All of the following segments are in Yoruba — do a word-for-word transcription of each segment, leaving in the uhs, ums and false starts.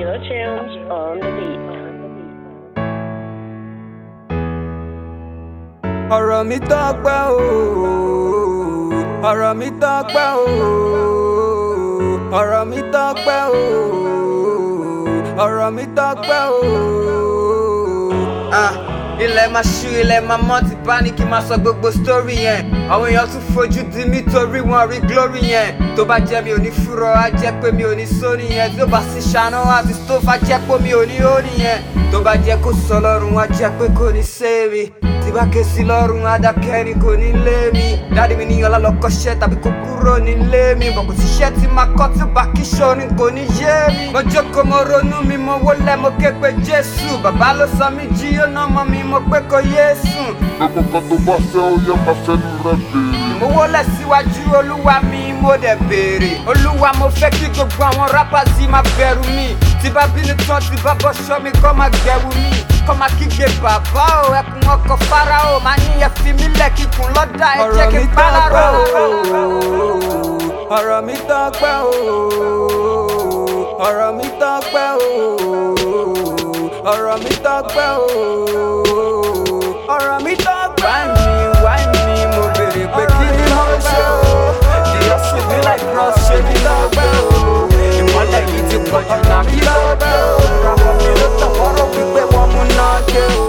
Killer Tunes on the beat. Ọ̀rọ̀ mi tọ́pẹ́ o, ọ̀rọ̀ mi tọ́pẹ́ o, ọ̀rọ̀ mi tọ́pẹ́ o, ọ̀rọ̀ mi tọ́pẹ́ o. Ah, ilẹ̀ máa ṣú ilẹ̀ máa mọ́ ti bá ní kí n máa sọ gbogbo story yẹn. Àwọn èèyàn tún fojú di mí torí wọn rí glory yẹn. Tó bá jẹ́ mi ò ní fúrọ̀ á jẹ́ pé mi ò ní sóní yẹn. Tí ó bá sì ṣáná àti stove á jẹ́ pé mi ò ní hóní yẹn. Tó bá jẹ́ kó sọ lọ́rùn á jẹ́ pé kò ní save. Tí bá ké sí lọ́rùn adákẹ́ ni kò ní lé mi. Dáàdì mi ní ọlá lọ kọ́ṣẹ́ tàbí kó kúrò nílé mi. Bọ̀ kò síṣẹ́ tí máa kọ́ tí ó bá kí ṣorin kò ní yé mi. Mo jókòó mo ronú mi mo wólẹ̀ mo ké pe Jésù. Bàbá ló sọ mí jí ó ná mọ́ mi mo pé kò yé sùn. Gbogbo kan tó bá fẹ́ ó yẹ máa fẹ́nu rẹ̀ béèrè. Mo wólẹ̀ síwájú Olúwa mi mo dẹ̀ béèrè. Olúwa mo fẹ́ kí gbogbo àwọn rappers yìí máa bẹ̀rù mi. Tí bá bínú tán tí bá bọ́ ṣọ́ mi kọ́ máa gbẹ̀wù mi. Kọ́ máa kígbe bàbá o ẹkùn ọkọ̀ Fáráò. Máa ní ẹ fi mí lẹ̀ kíkùn lọ́dà ẹ jẹ́ kí n bá lára o. Ọ̀rọ̀ mi tọ́pẹ́ o, ọ̀rọ̀ mi tọ́pẹ́ o, ọ̀rọ̀ mi tọ́pẹ́ o, ọ̀rọ̀ mi tọ́pẹ́. Why me, why me, mo béèrè pé kí ni mo ṣe o. Ìyá ṣe mí like cross ṣe mí lọ́gbẹ́ o. Ìmọ̀lẹ̀ yìí ti pọ̀ jù náà mi lọ́gbẹ́ o. Ràwọ̀ mi ló tàn wọ́rọ̀ wípé wọ́n mú náà dé o.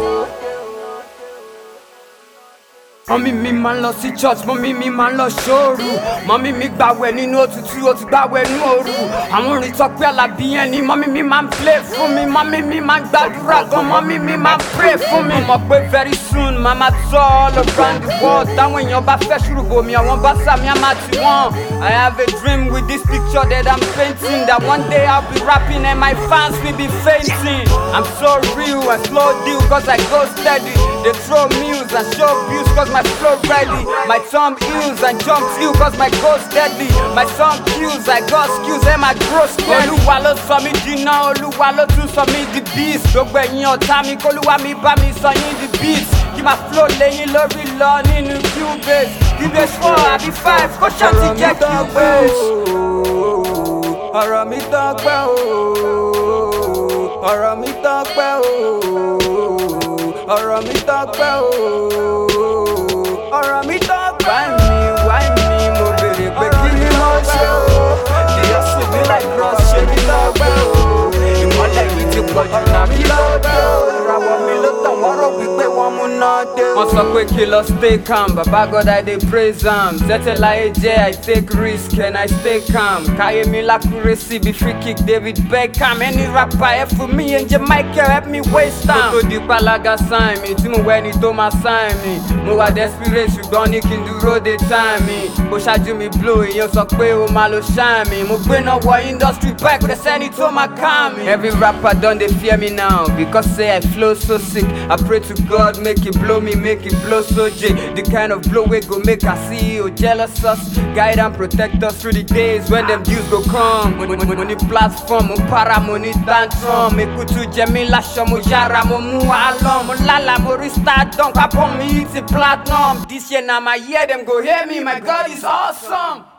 Mọ́mí mi máa ń lọ sí church, mọ́mí mi máa ń lọ ṣóòru. Mọ́mí mi gbàwẹ̀ nínú òtútù, ó ti gbàwẹ̀ nínú òru. Àwọn orin Tọ́pẹ́ Àlàbí yẹn ni mọ́mí mi máa ń play fún mi. Mọ́mí mi máa ń gbàdúrà gan, mọ́mí mi máa ń pray fún mi. Mo mọ̀ pé very soon màá máa tour all around the world. Táwọn èèyàn bá fẹ́ ṣùrùbọ̀ mi, àwọn bá sàmì á máa tì wọ́n. I have a dream with this picture that I'm painting, that one day I'll be rapping and my fans will be fainting. I'm so real and slow deal cause I go steady. They throw meals and show views cause my flow ready. My tongue heals and jumps you cause my go steady. My song kills, I got skills and my growth steady. Olúwa ló sọ mí dínà, Olúwa ló tún sọ mí di beast. Gbogbo ẹ̀yin ọ̀tá mi k'Olúwa mi bá mi sọ yín di beat. Kí máa flow lẹ́yìn lórí lọ nínú Cubase. Cubase four àbí five kó ṣáàtì jẹ́ Cubase. Ọ̀rọ̀ mi tọ́pẹ́ o, ọ̀rọ̀ mi tọ́pẹ́ o, ọ̀rọ̀ mi tọ́pẹ́ o, ọ̀rọ̀ mi tọ́pẹ́. Why me, why me, mo béèrè pé kí ni mo ṣe o. Ìyá ṣe mí like cross ṣe mí lọ́gbẹ́ o. Ìmọ̀lẹ̀ yìí ti pọ̀ jù náà mi lọ́gbẹ́ o. Ìràwọ̀ mi ló tàn wọ́rọ̀ wípé wọ́n mú náà dé o. Wọ́n sọ pé kí lọ stay calm, bàbá God I dey praise am. Tẹ́tẹ́ láyé jẹ́ I take risk and I stay calm. Káyé mi lákúrẹ́sì bí free kick David Beckham. Any rapper ẹ fún mi ẹ̀jẹ̀ Michael help me waste time. Tó tó di pálága sign mi, tí mo wẹ́ ni tó máa sign mi. Mo wà desperate ṣùgbọ́n ní kí n dúró de time mi. Bó ṣáájú mi blow èèyàn sọ pé o máa lo shine mi. Mo gbéná wọ industry back kò sẹ́ni tó máa calm mi. Every rapper don dey fear me now because say I flow so sick. I pray to God make it blow me, make it blow so J. The kind of blow wey go make our C E O jealous us. Guide and protect us through the days when them views go come. Mo mo mo ní platform, mo para, mo ní tantrum. Èkútù jẹ mí láṣọ, mo yára, mo mú àlọ́. Mo lálàá, mo rí stardom, kápọ̀ mi ti platinum. This year na my year, them go hear me, my God is awesome.